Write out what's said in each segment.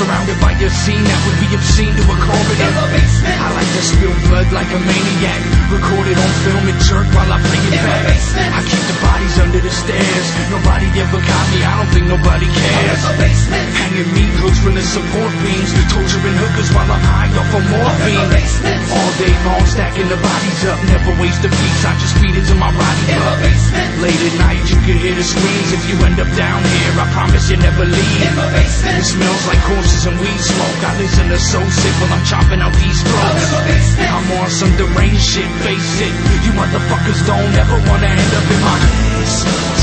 surrounded by a scene that would be obscene to a carpenter. I like to spill blood like a maniac, recorded on film and jerk while I play it back. I keep the bodies under the stairs, nobody ever got me, I don't think nobody cares. Hanging meat hooks from the support beams, torturing hookers while I'm high off of morphine. All day long stacking the bodies up, never waste a piece, I just feed it to my body buck. Late at night you can hear the screams, if you end up down here I promise you never leave. It smells like corpses and weed smoke, I listen to So Sick while I'm chopping out these throats. I'm on some deranged shit, face it, you motherfuckers don't ever wanna end up in my basement.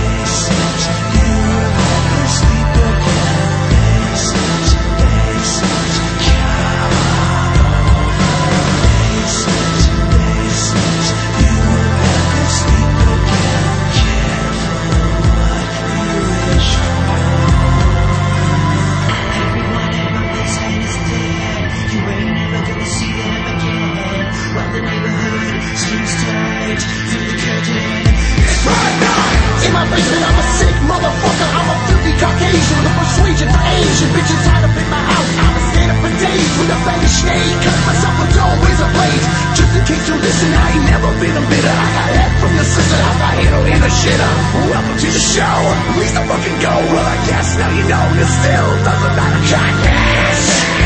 In my basement, I'm a sick motherfucker. I'm a filthy Caucasian with a persuasion for Asian bitches tied up in my house. I'm a stand up for days with a bag of snake. Cut myself with dull razor blades. Just in case you listen, I ain't never been a bitter. I got head from your sister, how's my handle in the shitter? Welcome to the show, please don't fucking go. Well, I guess now you know this still doesn't matter, jackass.